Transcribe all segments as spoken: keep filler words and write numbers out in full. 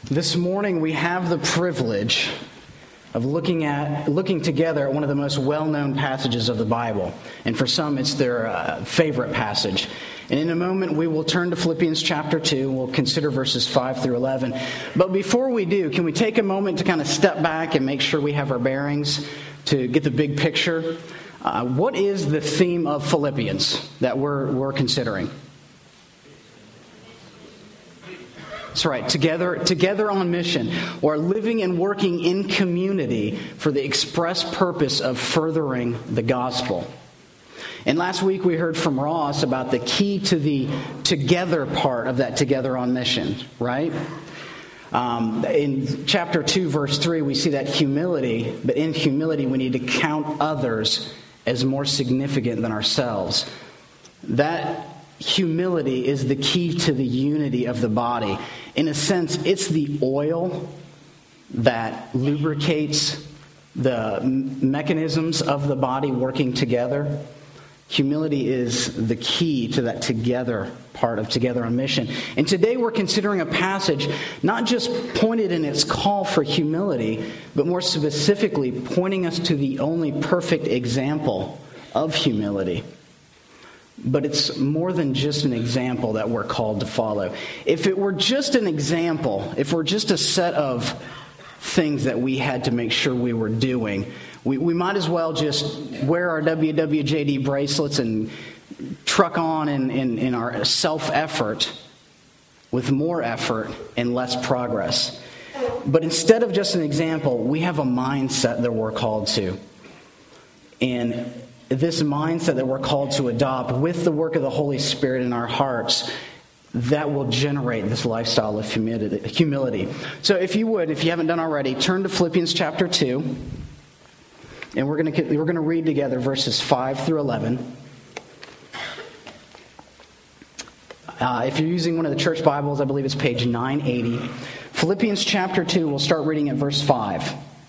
This morning we have the privilege of looking at looking together at one of the most well-known passages of the Bible. And for some, it's their uh, favorite passage. And in a moment, we will turn to Philippians chapter two. We'll consider verses five through eleven. But before we do, can we take a moment to kind of step back and make sure we have our bearings to get the big picture? Uh, what is the theme of Philippians that we're we're considering? That's right, together, together on mission, or living and working in community for the express purpose of furthering the gospel. And last week we heard from Ross about the key to the together part of that together on mission, right? Um, in chapter two, verse three, we see that humility, but in humility we need to count others as more significant than ourselves. That humility is the key to the unity of the body. In a sense, it's the oil that lubricates the mechanisms of the body working together. Humility is the key to that together part of Together on Mission. And today we're considering a passage not just pointed in its call for humility, but more specifically pointing us to the only perfect example of humility. But it's more than just an example that we're called to follow. If it were just an example, if we're just a set of things that we had to make sure we were doing, we, we might as well just wear our W W J D bracelets and truck on in, in, in our self-effort with more effort and less progress. But instead of just an example, we have a mindset that we're called to. And this mindset that we're called to adopt with the work of the Holy Spirit in our hearts, that will generate this lifestyle of humility. So if you would, if you haven't done already, turn to Philippians chapter two, and we're going to we're going to read together verses five through eleven. Uh, if you're using one of the church Bibles, I believe it's page nine eighty. Philippians chapter two, we'll start reading at verse five.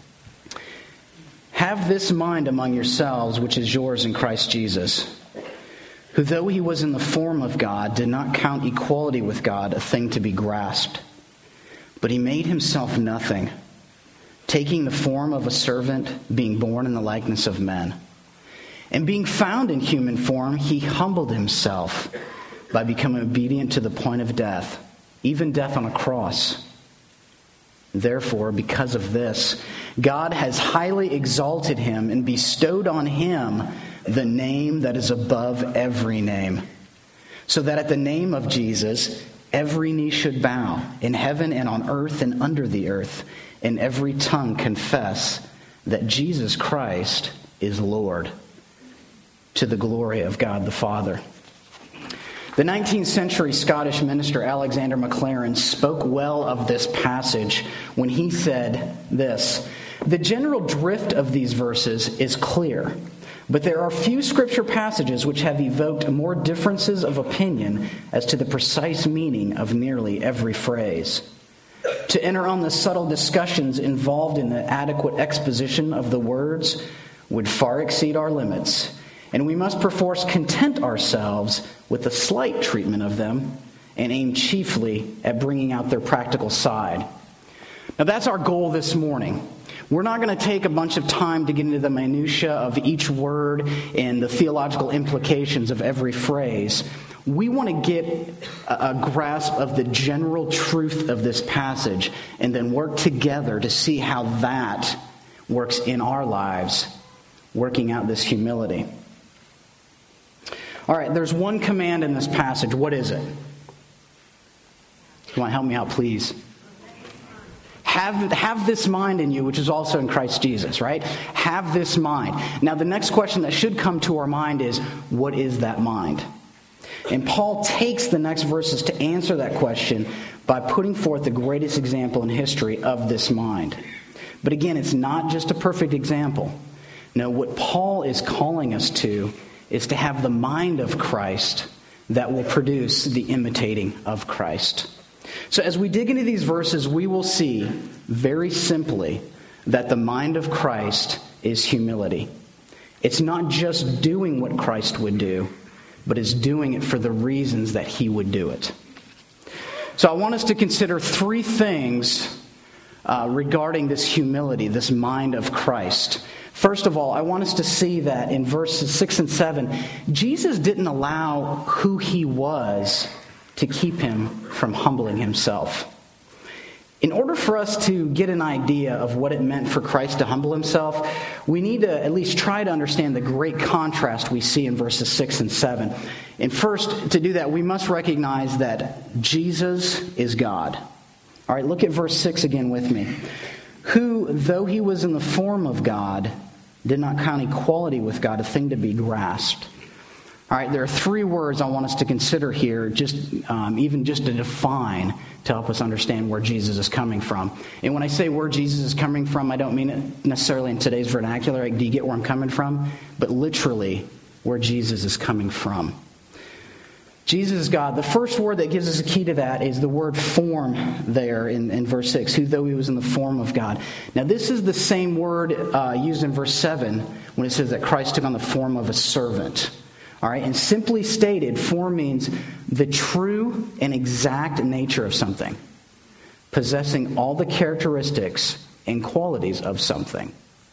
Have this mind among yourselves, which is yours in Christ Jesus, who though he was in the form of God, did not count equality with God a thing to be grasped, but he made himself nothing, taking the form of a servant, being born in the likeness of men. And being found in human form, he humbled himself by becoming obedient to the point of death, even death on a cross. Therefore, because of this, God has highly exalted him and bestowed on him the name that is above every name, so that at the name of Jesus, every knee should bow, in heaven and on earth and under the earth, and every tongue confess that Jesus Christ is Lord, to the glory of God the Father. The nineteenth century Scottish minister Alexander MacLaren spoke well of this passage when he said this: "The general drift of these verses is clear, but there are few scripture passages which have evoked more differences of opinion as to the precise meaning of nearly every phrase. To enter on the subtle discussions involved in the adequate exposition of the words would far exceed our limits, and we must perforce content ourselves with the slight treatment of them and aim chiefly at bringing out their practical side." Now that's our goal this morning. We're not going to take a bunch of time to get into the minutia of each word and the theological implications of every phrase. We want to get a, a grasp of the general truth of this passage and then work together to see how that works in our lives, working out this humility. All right, there's one command in this passage. What is it? You want to help me out, please? Have, have this mind in you, which is also in Christ Jesus, right? Have this mind. Now, the next question that should come to our mind is, what is that mind? And Paul takes the next verses to answer that question by putting forth the greatest example in history of this mind. But again, it's not just a perfect example. No, what Paul is calling us to is to have the mind of Christ that will produce the imitating of Christ. So as we dig into these verses, we will see very simply that the mind of Christ is humility. It's not just doing what Christ would do, but is doing it for the reasons that he would do it. So I want us to consider three things uh, regarding this humility, this mind of Christ. First of all, I want us to see that in verses six and seven, Jesus didn't allow who he was to keep him from humbling himself. In order for us to get an idea of what it meant for Christ to humble himself, we need to at least try to understand the great contrast we see in verses six and seven. And first, to do that, we must recognize that Jesus is God. All right, look at verse six again with me. Who, though he was in the form of God, did not count equality with God a thing to be grasped. All right, there are three words I want us to consider here, just um, even just to define, to help us understand where Jesus is coming from. And when I say where Jesus is coming from, I don't mean it necessarily in today's vernacular. Like, do you get where I'm coming from? But literally, where Jesus is coming from. Jesus is God. The first word that gives us a key to that is the word form there in, in verse six, who though he was in the form of God. Now this is the same word uh, used in verse seven when it says that Christ took on the form of a servant. All right, and simply stated, form means the true and exact nature of something, possessing all the characteristics and qualities of something.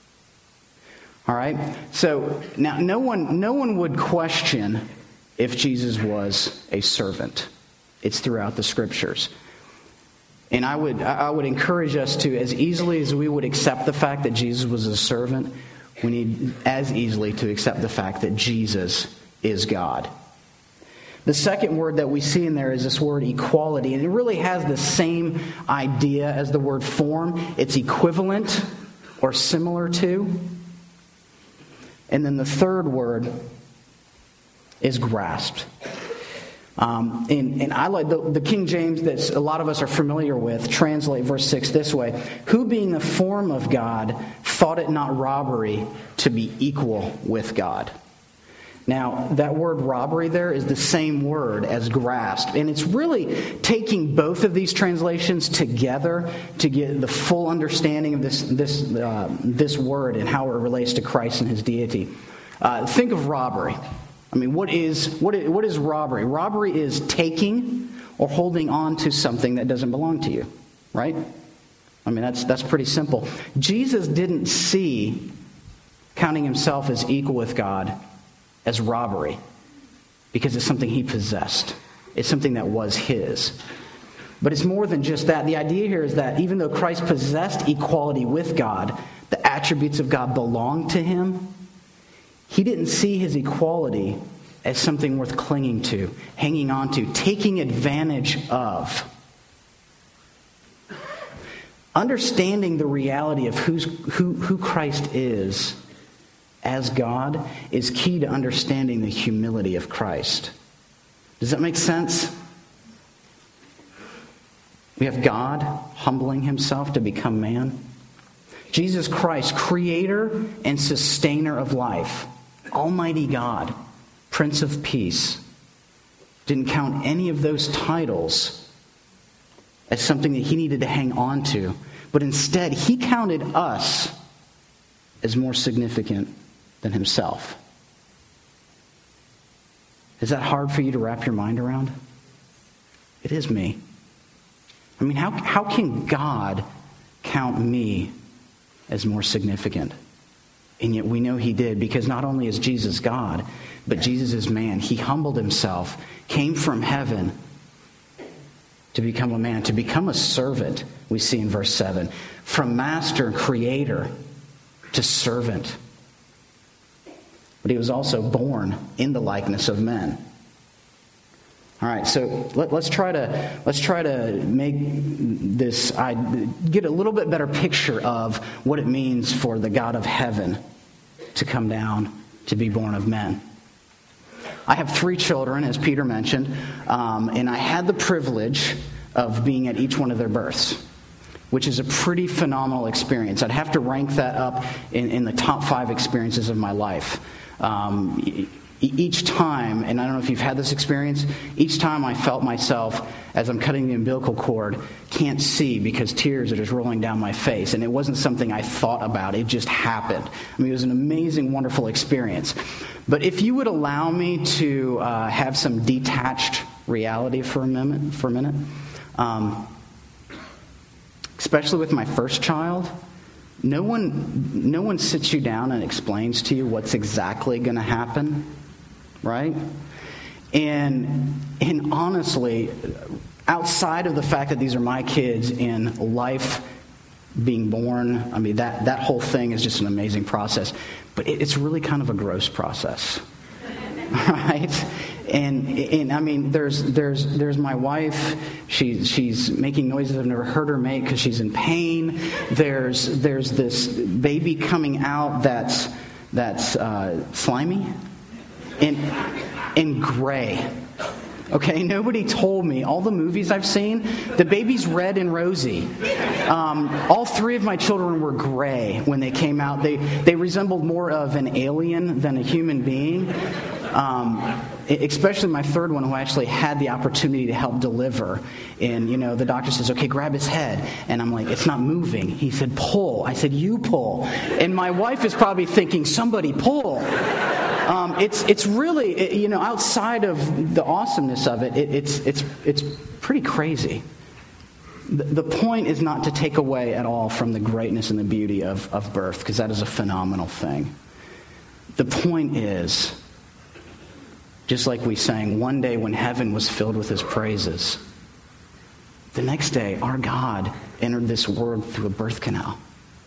All right, so now no one, no one would question if Jesus was a servant. It's throughout the scriptures. And I would I would encourage us to, as easily as we would accept the fact that Jesus was a servant, we need as easily to accept the fact that Jesus is God. The second word that we see in there is this word equality, and it really has the same idea as the word form. It's equivalent or similar to. And then the third word is grasped. Um, and, and I like the, the King James that a lot of us are familiar with, translate verse six this way. Who being the form of God thought it not robbery to be equal with God. Now, that word robbery there is the same word as grasp. And it's really taking both of these translations together to get the full understanding of this, this, uh, this word and how it relates to Christ and his deity. Uh, think of robbery. I mean, what is, what is what is robbery? Robbery is taking or holding on to something that doesn't belong to you, right? I mean, that's that's pretty simple. Jesus didn't see counting himself as equal with God as robbery because it's something he possessed. It's something that was his. But it's more than just that. The idea here is that even though Christ possessed equality with God, the attributes of God belonged to him, he didn't see his equality as something worth clinging to, hanging on to, taking advantage of. Understanding the reality of who's, who, who Christ is as God is key to understanding the humility of Christ. Does that make sense? We have God humbling himself to become man. Jesus Christ, creator and sustainer of life, Almighty God, Prince of Peace, didn't count any of those titles as something that he needed to hang on to, but instead he counted us as more significant than himself. Is that hard for you to wrap your mind around? It is me. I mean, how, how can God count me as more significant? And yet we know he did, because not only is Jesus God, but Jesus is man. He humbled himself, came from heaven to become a man, to become a servant, we see in verse seven. From master and creator to servant. But he was also born in the likeness of men. All right, so let, let's try to let's try to make this I get a little bit better picture of what it means for the God of heaven to come down to be born of men. I have three children, as Peter mentioned, um, and I had the privilege of being at each one of their births, which is a pretty phenomenal experience. I'd have to rank that up in, in the top five experiences of my life. Um, each time, and I don't know if you've had this experience, each time I felt myself, as I'm cutting the umbilical cord, can't see because tears are just rolling down my face. And it wasn't something I thought about. It just happened. I mean, it was an amazing, wonderful experience. But if you would allow me to uh, have some detached reality for a minute, for a minute, Um, especially with my first child, no one, no one sits you down and explains to you what's exactly going to happen, right? And and honestly, outside of the fact that these are my kids and life being born, I mean, that, that whole thing is just an amazing process. But it, it's really kind of a gross process, right? And and I mean, there's there's there's my wife. She's she's making noises I've never heard her make because she's in pain. There's there's this baby coming out that's that's uh, slimy and and gray. Okay, nobody told me. All the movies I've seen, the baby's red and rosy. Um, all three of my children were gray when they came out. They they resembled more of an alien than a human being. Um, especially my third one, who actually had the opportunity to help deliver. And, you know, the doctor says, okay, grab his head. And I'm like, it's not moving. He said, pull. I said, you pull. And my wife is probably thinking, somebody pull. Um, it's it's really, you know, outside of the awesomeness of it, it it's it's it's pretty crazy. The, the point is not to take away at all from the greatness and the beauty of, of birth, because that is a phenomenal thing. The point is, just like we sang, one day when heaven was filled with his praises, the next day our God entered this world through a birth canal.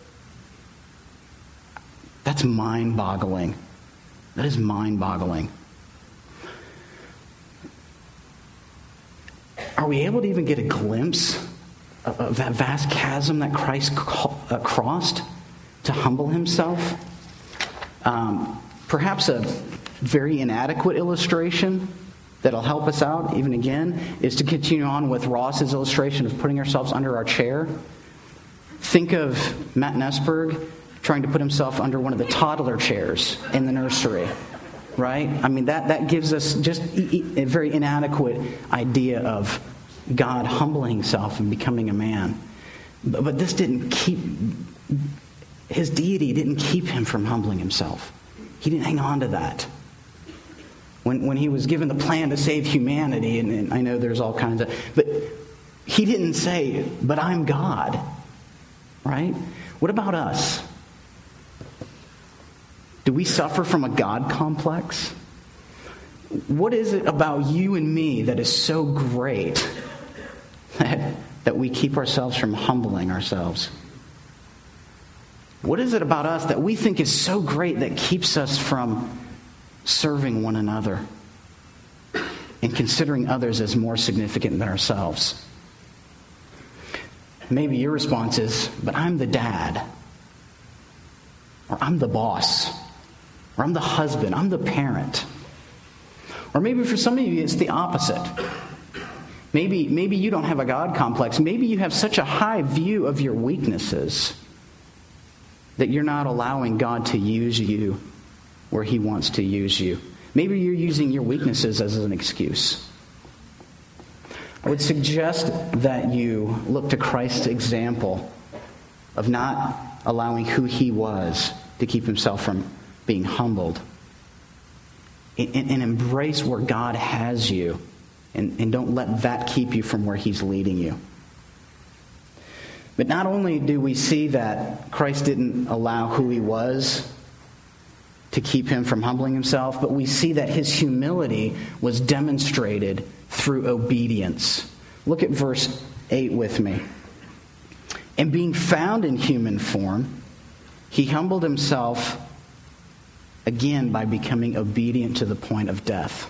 That's mind-boggling. That is mind-boggling. Are we able to even get a glimpse of, of that vast chasm that Christ co- uh, crossed to humble himself? Um, perhaps a very inadequate illustration that'll help us out, even again, is to continue on with Ross's illustration of putting ourselves under our chair. Think of Matt Nessberg trying to put himself under one of the toddler chairs in the nursery, right? I mean, that, that gives us just a very inadequate idea of God humbling himself and becoming a man. But, but this didn't keep, his deity didn't keep him from humbling himself. He didn't hang on to that. When, when he was given the plan to save humanity, and, and I know there's all kinds of, but he didn't say, but I'm God, right? What about us? Do we suffer from a God complex? What is it about you and me that is so great that, that we keep ourselves from humbling ourselves? What is it about us that we think is so great that keeps us from serving one another and considering others as more significant than ourselves? Maybe your response is, but I'm the dad, or I'm the boss, or I'm the husband, I'm the parent. Or maybe for some of you it's the opposite. Maybe, maybe you don't have a God complex. Maybe you have such a high view of your weaknesses that you're not allowing God to use you where he wants to use you. Maybe you're using your weaknesses as an excuse. I would suggest that you look to Christ's example of not allowing who he was to keep himself from being humbled. And, and embrace where God has you. And, and don't let that keep you from where he's leading you. But not only do we see that Christ didn't allow who he was to keep him from humbling himself, but we see that his humility was demonstrated through obedience. Look at verse eight with me. And being found in human form, he humbled himself again by becoming obedient to the point of death.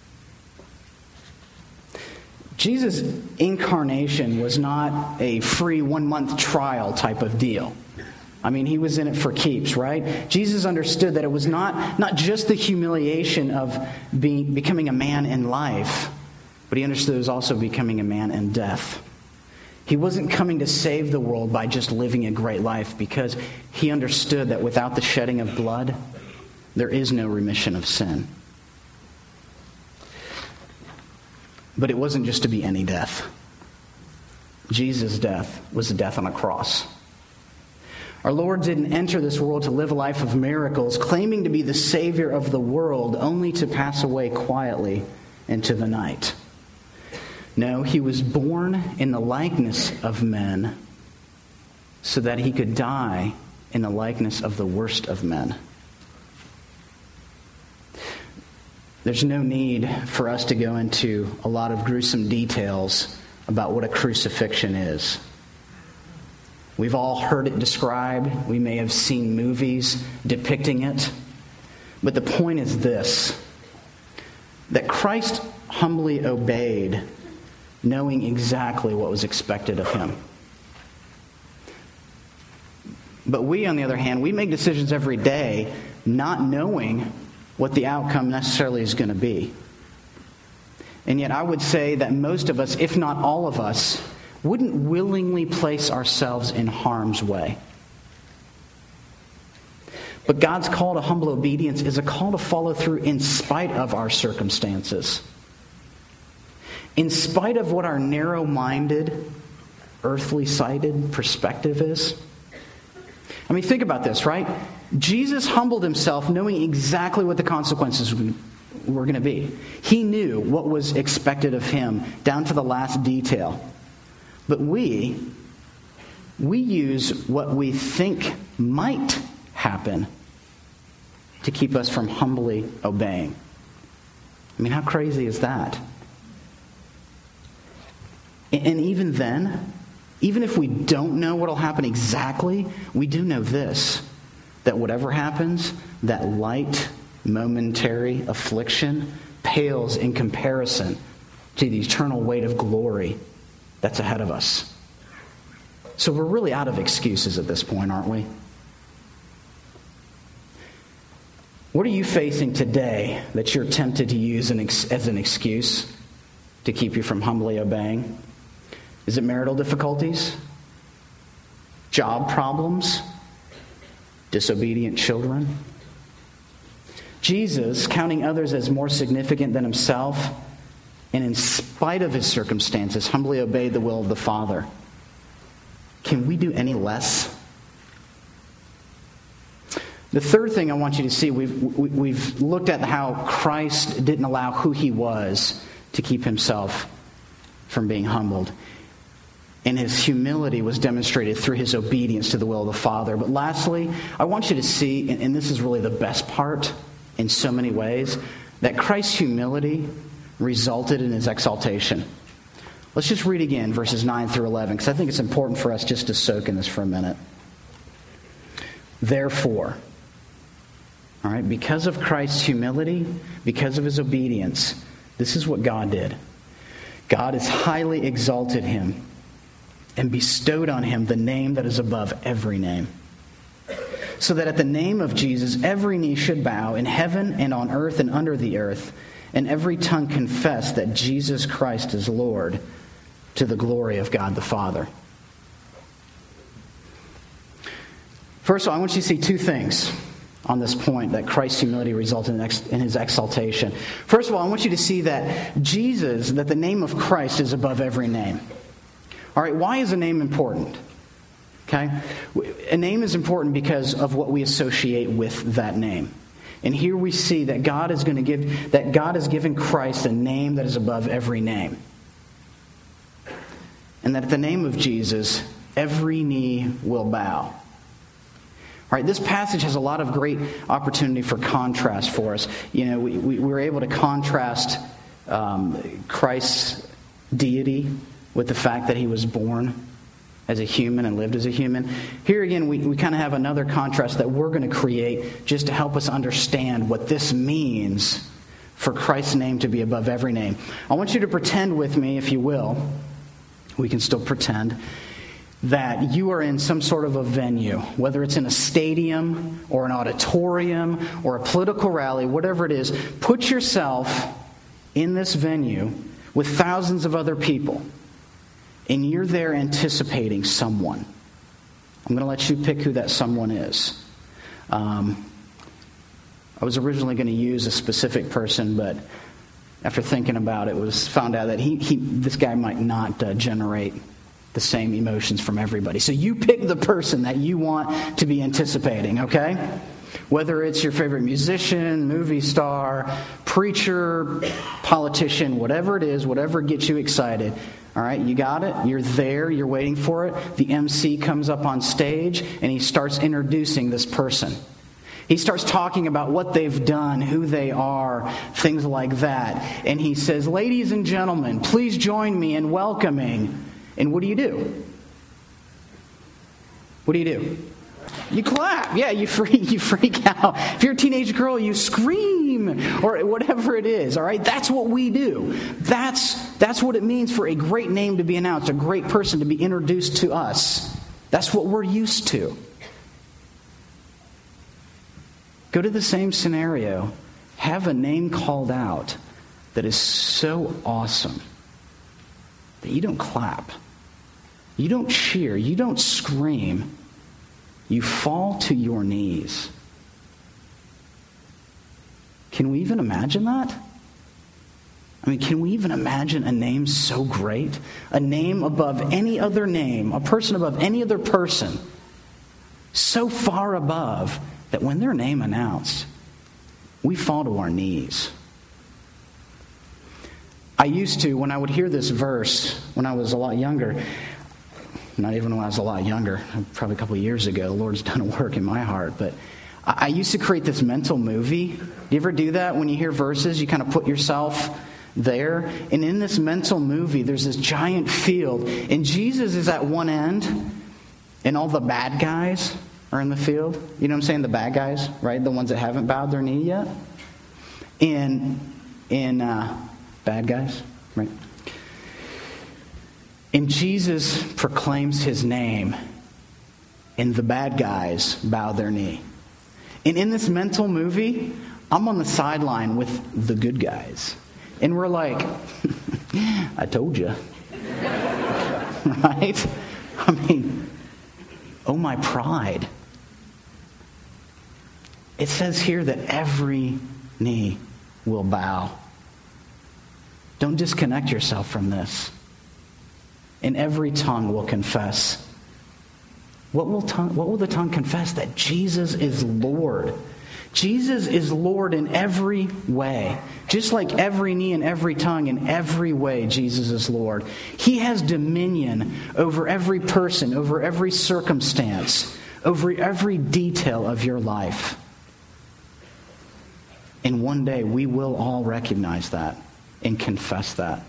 Jesus' incarnation was not a free one-month trial type of deal. I mean, he was in it for keeps, right? Jesus understood that it was not, not just the humiliation of being, becoming a man in life, but he understood it was also becoming a man in death. He wasn't coming to save the world by just living a great life, because he understood that without the shedding of blood, there is no remission of sin. But it wasn't just to be any death. Jesus' death was the death on a cross. Our Lord didn't enter this world to live a life of miracles, claiming to be the Savior of the world, only to pass away quietly into the night. No, he was born in the likeness of men so that he could die in the likeness of the worst of men. There's no need for us to go into a lot of gruesome details about what a crucifixion is. We've all heard it described. We may have seen movies depicting it. But the point is this, that Christ humbly obeyed, knowing exactly what was expected of him. But we, on the other hand, we make decisions every day not knowing what the outcome necessarily is going to be. And yet I would say that most of us, if not all of us, wouldn't willingly place ourselves in harm's way. But God's call to humble obedience is a call to follow through in spite of our circumstances. In spite of what our narrow-minded, earthly-sighted perspective is. I mean, think about this, right? Jesus humbled himself knowing exactly what the consequences were going to be. He knew what was expected of him down to the last detail. But we, we use what we think might happen to keep us from humbly obeying. I mean, how crazy is that? And even then, even if we don't know what will happen exactly, we do know this, that whatever happens, that light, momentary affliction pales in comparison to the eternal weight of glory that's ahead of us. So we're really out of excuses at this point, aren't we? What are you facing today that you're tempted to use an ex- as an excuse to keep you from humbly obeying? Is it marital difficulties? Job problems? Disobedient children? Jesus, counting others as more significant than himself, and in spite of his circumstances, humbly obeyed the will of the Father. Can we do any less? The third thing I want you to see, we've, we've looked at how Christ didn't allow who he was to keep himself from being humbled. And his humility was demonstrated through his obedience to the will of the Father. But lastly, I want you to see, and this is really the best part in so many ways, that Christ's humility resulted in his exaltation. Let's just read again verses nine through eleven, because I think it's important for us just to soak in this for a minute. Therefore, all right, because of Christ's humility, because of his obedience, this is what God did. God has highly exalted him and bestowed on him the name that is above every name, so that at the name of Jesus every knee should bow in heaven and on earth and under the earth, and every tongue confess that Jesus Christ is Lord, to the glory of God the Father. First of all, I want you to see two things on this point, that Christ's humility resulted in, ex- in his exaltation. First of all, I want you to see that Jesus, that the name of Christ is above every name. All right, why is a name important? Okay? A name is important because of what we associate with that name. And here we see that God is going to give, that God has given Christ a name that is above every name. And that at the name of Jesus, every knee will bow. All right, this passage has a lot of great opportunity for contrast for us. You know, we, we were able to contrast um, Christ's deity with the fact that he was born as a human and lived as a human. Here again, we, we kind of have another contrast that we're going to create just to help us understand what this means for Christ's name to be above every name. I want you to pretend with me, if you will, we can still pretend, that you are in some sort of a venue, whether it's in a stadium or an auditorium or a political rally, whatever it is. Put yourself in this venue with thousands of other people, and you're there anticipating someone. I'm going to let you pick who that someone is. Um, I was originally going to use a specific person, but after thinking about it, was found out that he, he this guy might not uh, generate the same emotions from everybody. So you pick the person that you want to be anticipating, okay? Whether it's your favorite musician, movie star, preacher, politician, whatever it is, whatever gets you excited. All right, you got it? You're there, you're waiting for it. The M C comes up on stage and he starts introducing this person. He starts talking about what they've done, who they are, things like that. And he says, ladies and gentlemen, please join me in welcoming. And what do you do? What do you do? You clap. Yeah, you freak, you freak out. If you're a teenage girl, you scream or whatever it is. All right, that's what we do. That's that's what it means for a great name to be announced, a great person to be introduced to us. That's what we're used to. Go to the same scenario. Have a name called out that is so awesome that you don't clap. You don't cheer. You don't scream. You fall to your knees. Can we even imagine that? I mean, can we even imagine a name so great? A name above any other name, a person above any other person, so far above that when their name announced, we fall to our knees. I used to, when I would hear this verse, when I was a lot younger, not even when I was a lot younger, probably a couple of years ago, the Lord's done a work in my heart, but I used to create this mental movie. Do you ever do that? When you hear verses, you kind of put yourself there. And in this mental movie, there's this giant field, and Jesus is at one end, and all the bad guys are in the field. You know what I'm saying? The bad guys, right? The ones that haven't bowed their knee yet. And, and uh, bad guys, right? And Jesus proclaims his name, and the bad guys bow their knee. And in this mental movie, I'm on the sideline with the good guys. And we're like, I told you. Right? I mean, oh my pride. It says here that every knee will bow. Don't disconnect yourself from this. And every tongue will confess. What will tongue, what will the tongue confess? That Jesus is Lord. Jesus is Lord in every way. Just like every knee and every tongue, in every way, Jesus is Lord. He has dominion over every person, over every circumstance, over every detail of your life. And one day we will all recognize that and confess that.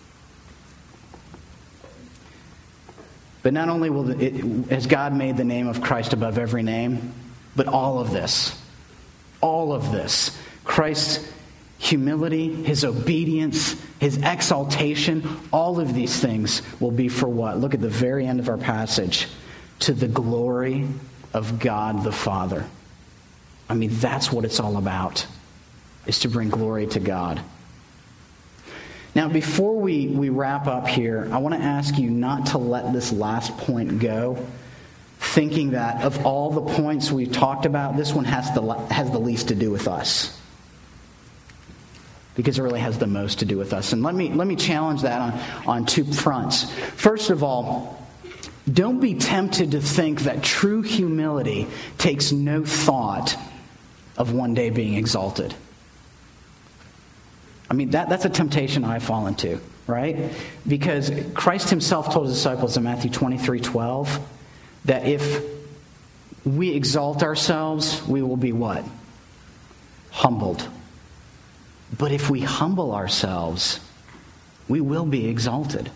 But not only will it, has God made the name of Christ above every name, but all of this, all of this, Christ's humility, his obedience, his exaltation, all of these things will be for what? Look at the very end of our passage. To the glory of God the Father. I mean, that's what it's all about, is to bring glory to God. Now, before we, we wrap up here, I want to ask you not to let this last point go, thinking that of all the points we've talked about, this one has the, has the least to do with us. Because it really has the most to do with us. And let me, let me challenge that on, on two fronts. First of all, don't be tempted to think that true humility takes no thought of one day being exalted. I mean, that, that's a temptation I fall into, right? Because Christ himself told his disciples in Matthew twenty-three twelve that if we exalt ourselves, we will be what? Humbled. But if we humble ourselves, we will be exalted.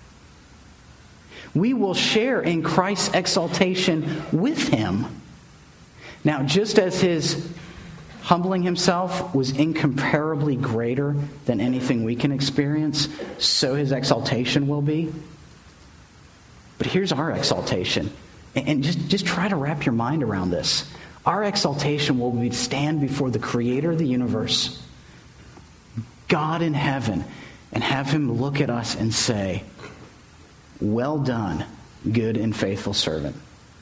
We will share in Christ's exaltation with him. Now, just as his humbling himself was incomparably greater than anything we can experience, so his exaltation will be. But here's our exaltation. And just, just try to wrap your mind around this. Our exaltation will be to stand before the creator of the universe, God in heaven, and have him look at us and say, "Well done, good and faithful servant."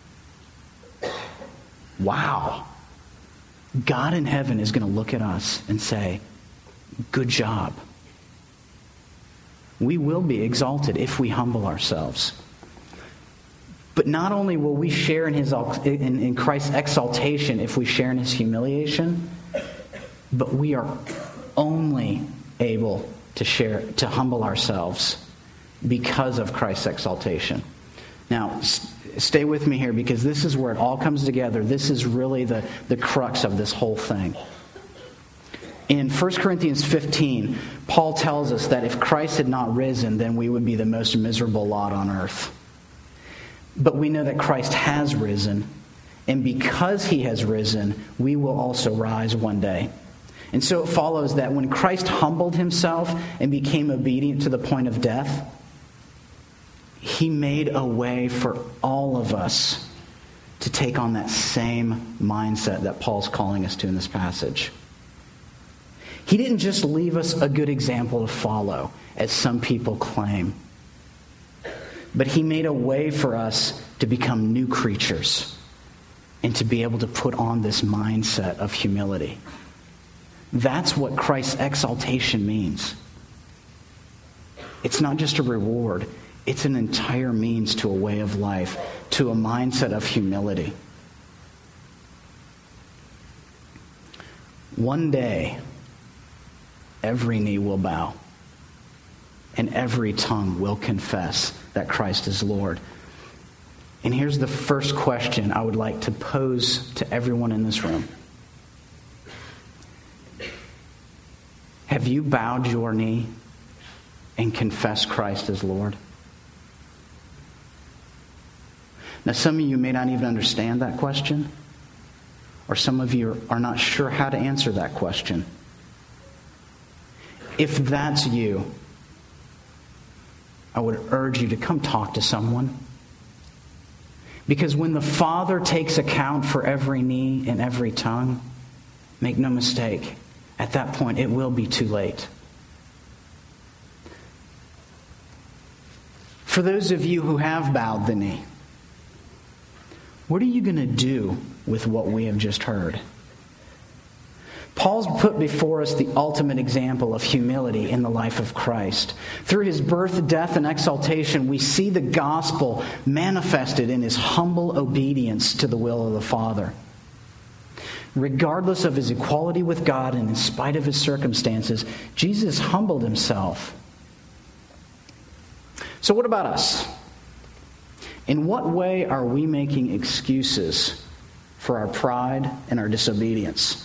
Wow. God in heaven is going to look at us and say, "Good job." We will be exalted if we humble ourselves. But not only will we share in, his, in, in Christ's exaltation if we share in his humiliation, but we are only able to share, to humble ourselves because of Christ's exaltation. Now, s- stay with me here, because this is where it all comes together. This is really the, the crux of this whole thing. In First Corinthians fifteen, Paul tells us that if Christ had not risen, then we would be the most miserable lot on earth. But we know that Christ has risen, and because he has risen, we will also rise one day. And so it follows that when Christ humbled himself and became obedient to the point of death, he made a way for all of us to take on that same mindset that Paul's calling us to in this passage. He didn't just leave us a good example to follow, as some people claim, but he made a way for us to become new creatures and to be able to put on this mindset of humility. That's what Christ's exaltation means. It's not just a reward. It's an entire means to a way of life, to a mindset of humility. One day, every knee will bow, and every tongue will confess that Christ is Lord. And here's the first question I would like to pose to everyone in this room. Have you bowed your knee and confessed Christ as Lord? Now, some of you may not even understand that question, or some of you are not sure how to answer that question. If that's you, I would urge you to come talk to someone. Because when the Father takes account for every knee and every tongue, make no mistake, at that point it will be too late. For those of you who have bowed the knee, what are you going to do with what we have just heard? Paul's put before us the ultimate example of humility in the life of Christ. Through his birth, death, and exaltation, we see the gospel manifested in his humble obedience to the will of the Father. Regardless of his equality with God and in spite of his circumstances, Jesus humbled himself. So what about us? In what way are we making excuses for our pride and our disobedience?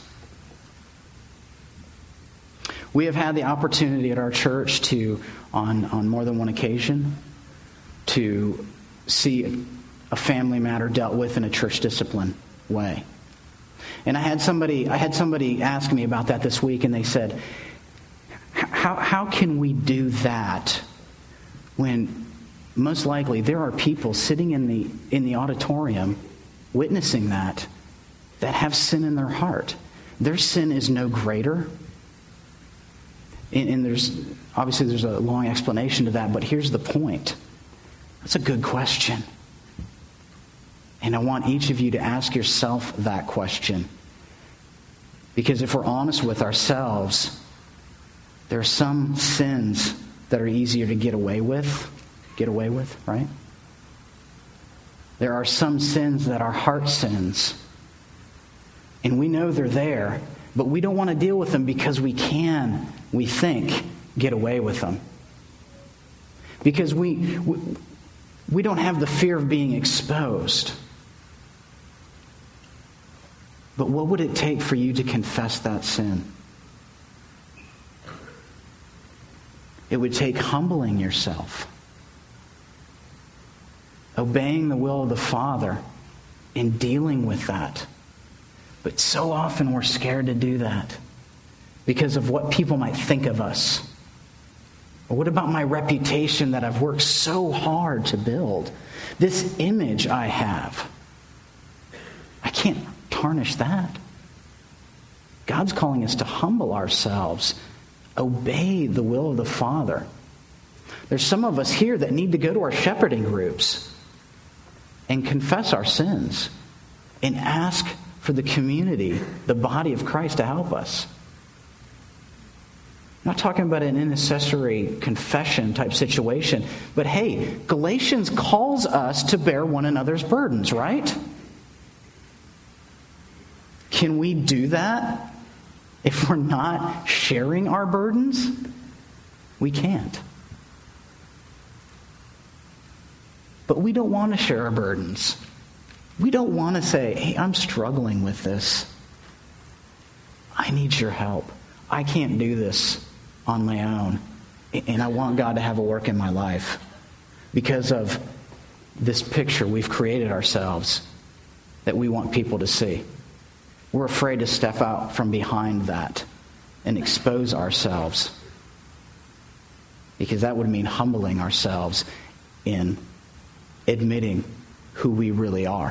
We have had the opportunity at our church to, on, on more than one occasion, to see a family matter dealt with in a church discipline way. And I had somebody, I had somebody ask me about that this week, and they said, how, how can we do that when most likely there are people sitting in the, in the auditorium witnessing that, that have sin in their heart? Their sin is no greater. And, and there's, obviously there's a long explanation to that, but here's the point. That's a good question. And I want each of you to ask yourself that question. Because if we're honest with ourselves, there are some sins that are easier to get away with. Get away with, right? There are some sins that are heart sins. And we know they're there, but we don't want to deal with them because we can, we think, get away with them. Because we, we, we don't have the fear of being exposed. But what would it take for you to confess that sin? It would take humbling yourself, obeying the will of the Father, and dealing with that. But so often we're scared to do that because of what people might think of us. Or what about my reputation that I've worked so hard to build? This image I have. I can't tarnish that. God's calling us to humble ourselves, obey the will of the Father. There's some of us here that need to go to our shepherding groups and confess our sins and ask for the community, the body of Christ, to help us. I'm not talking about an intercessory confession type situation. But hey, Galatians calls us to bear one another's burdens, right? Can we do that if we're not sharing our burdens? We can't. But we don't want to share our burdens. We don't want to say, hey, I'm struggling with this. I need your help. I can't do this on my own. And I want God to have a work in my life. Because of this picture we've created ourselves that we want people to see. We're afraid to step out from behind that and expose ourselves. Because that would mean humbling ourselves in admitting who we really are.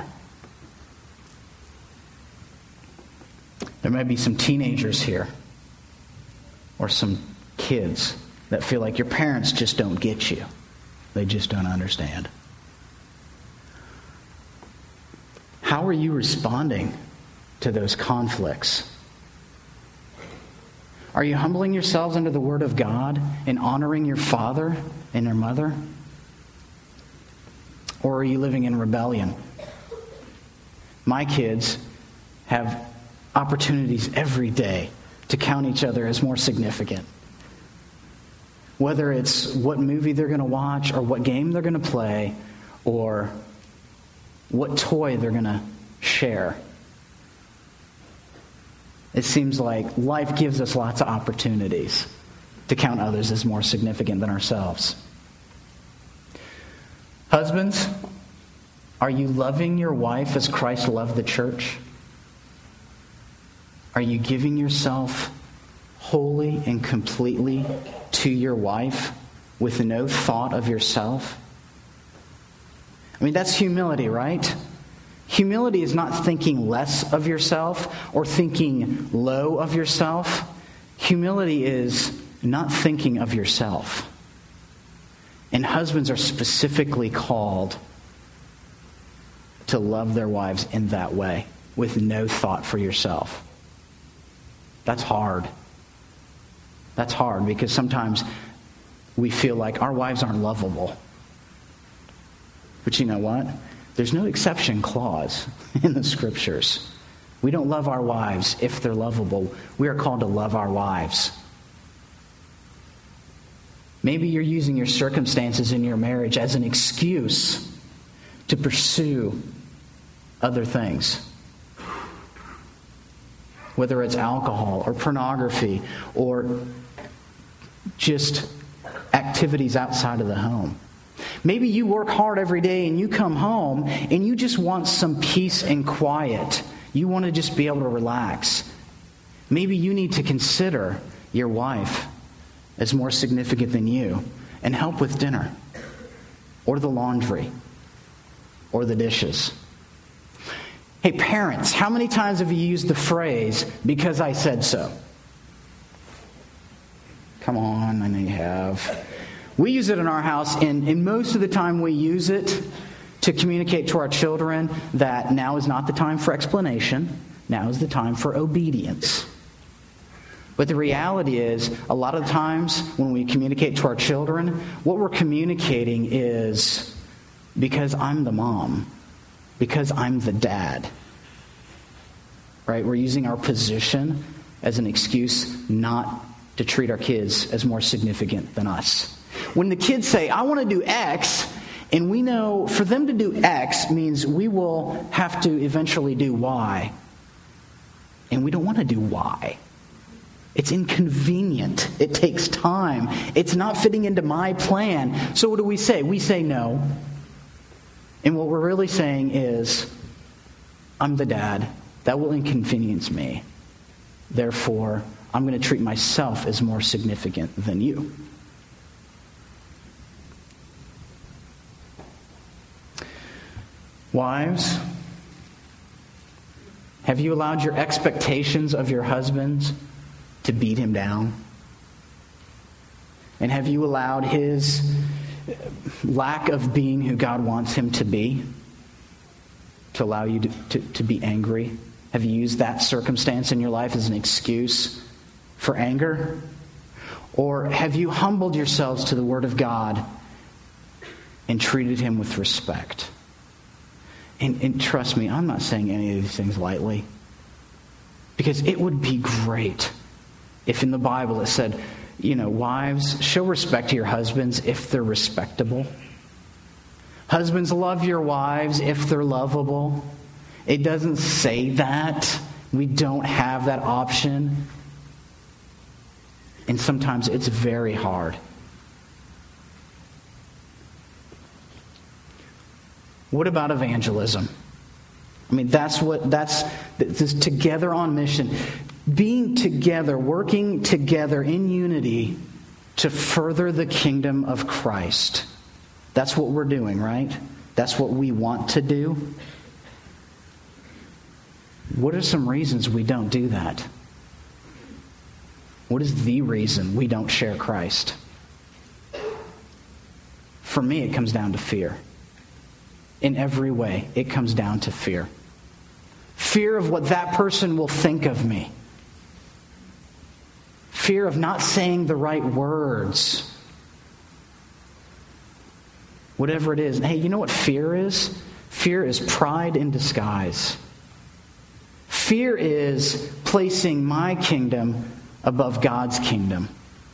There might be some teenagers here or some kids that feel like your parents just don't get you. They just don't understand. How are you responding to those conflicts? Are you humbling yourselves under the Word of God and honoring your father and your mother? Or are you living in rebellion? My kids have opportunities every day to count each other as more significant. Whether it's what movie they're going to watch or what game they're going to play or what toy they're going to share. It seems like life gives us lots of opportunities to count others as more significant than ourselves. Husbands, are you loving your wife as Christ loved the church? Are you giving yourself wholly and completely to your wife with no thought of yourself? I mean, that's humility, right? Humility is not thinking less of yourself or thinking low of yourself. Humility is not thinking of yourself. And husbands are specifically called to love their wives in that way, with no thought for yourself. That's hard. That's hard because sometimes we feel like our wives aren't lovable. But you know what? There's no exception clause in the scriptures. We don't love our wives if they're lovable. We are called to love our wives. Maybe you're using your circumstances in your marriage as an excuse to pursue other things. Whether it's alcohol or pornography or just activities outside of the home. Maybe you work hard every day and you come home and you just want some peace and quiet. You want to just be able to relax. Maybe you need to consider your wife as more significant than you and help with dinner or the laundry or the dishes. Hey, parents, how many times have you used the phrase, because I said so? Come on, I know you have. We use it in our house, and, and most of the time we use it to communicate to our children that now is not the time for explanation. Now is the time for obedience. But the reality is, a lot of times when we communicate to our children, what we're communicating is, because I'm the mom, because I'm the dad. Right? We're using our position as an excuse not to treat our kids as more significant than us. When the kids say, I want to do X, and we know for them to do X means we will have to eventually do Y. And we don't want to do Y. It's inconvenient. It takes time. It's not fitting into my plan. So what do we say? We say no. And what we're really saying is, I'm the dad. That will inconvenience me. Therefore, I'm going to treat myself as more significant than you. Wives, have you allowed your expectations of your husbands to beat him down? And have you allowed his lack of being who God wants him to be to allow you to, to, to be angry? Have you used that circumstance in your life as an excuse for anger? Or have you humbled yourselves to the Word of God and treated Him with respect? And, and trust me, I'm not saying any of these things lightly. Because it would be great if in the Bible it said, you know, wives, show respect to your husbands if they're respectable. Husbands, love your wives if they're lovable. It doesn't say that. We don't have that option. And sometimes it's very hard. What about evangelism? I mean, that's what, that's this together on mission. Being together, working together in unity to further the kingdom of Christ. That's what we're doing, right? That's what we want to do. What are some reasons we don't do that? What is the reason we don't share Christ? For me, it comes down to fear. In every way, it comes down to fear. Fear of what that person will think of me. Fear of not saying the right words. Whatever it is. Hey, you know what fear is? Fear is pride in disguise. Fear is placing my kingdom above God's kingdom.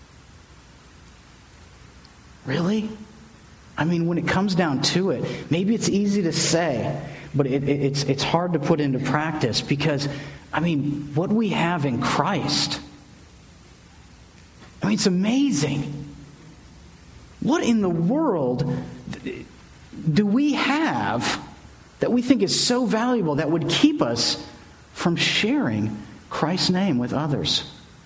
Really? I mean, when it comes down to it, maybe it's easy to say, but it, it, it's, it's hard to put into practice because, I mean, what we have in Christ, I mean, it's amazing. What in the world do we have that we think is so valuable that would keep us from sharing Christ's name with others?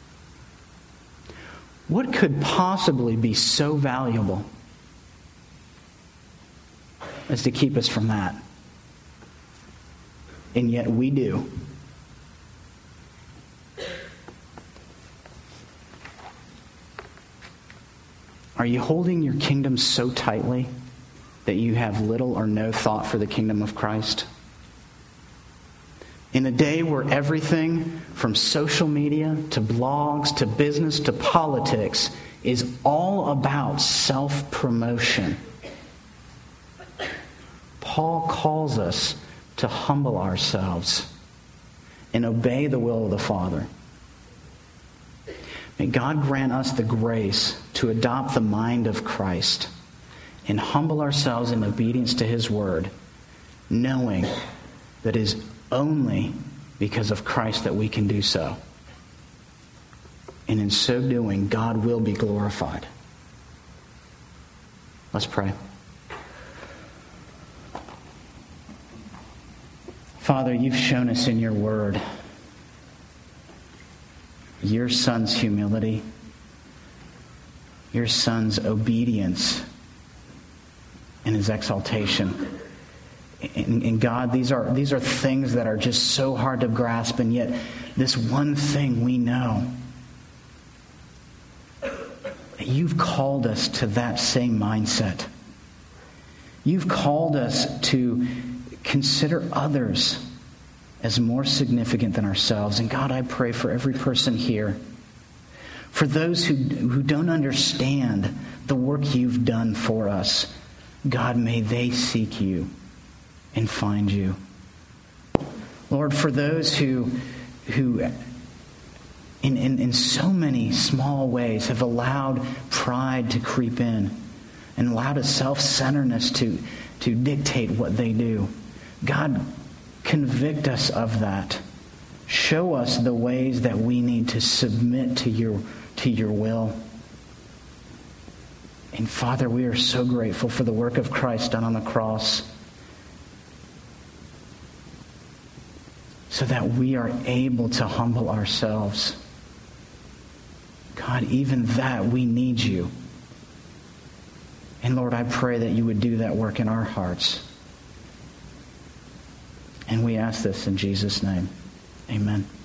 What could possibly be so valuable as to keep us from that? And yet we do. Are you holding your kingdom so tightly that you have little or no thought for the kingdom of Christ? In a day where everything from social media to blogs to business to politics is all about self-promotion, Paul calls us to humble ourselves and obey the will of the Father. May God grant us the grace to adopt the mind of Christ and humble ourselves in obedience to His word, knowing that it is only because of Christ that we can do so. And in so doing, God will be glorified. Let's pray. Father, you've shown us in your word your Son's humility, your Son's obedience, and his exaltation. And, and God, these are these are things that are just so hard to grasp, and yet this one thing we know. You've called us to that same mindset. You've called us to consider others as more significant than ourselves. And God, I pray for every person here, for those who, who don't understand the work you've done for us, God, may they seek you and find you. Lord, for those who, who in, in, in so many small ways have allowed pride to creep in and allowed a self-centeredness to, to dictate what they do, God, convict us of that. Show us the ways that we need to submit to your, to your will. And Father, we are so grateful for the work of Christ done on the cross, so that we are able to humble ourselves. God, even that, we need you. And Lord, I pray that you would do that work in our hearts. And we ask this in Jesus' name. Amen.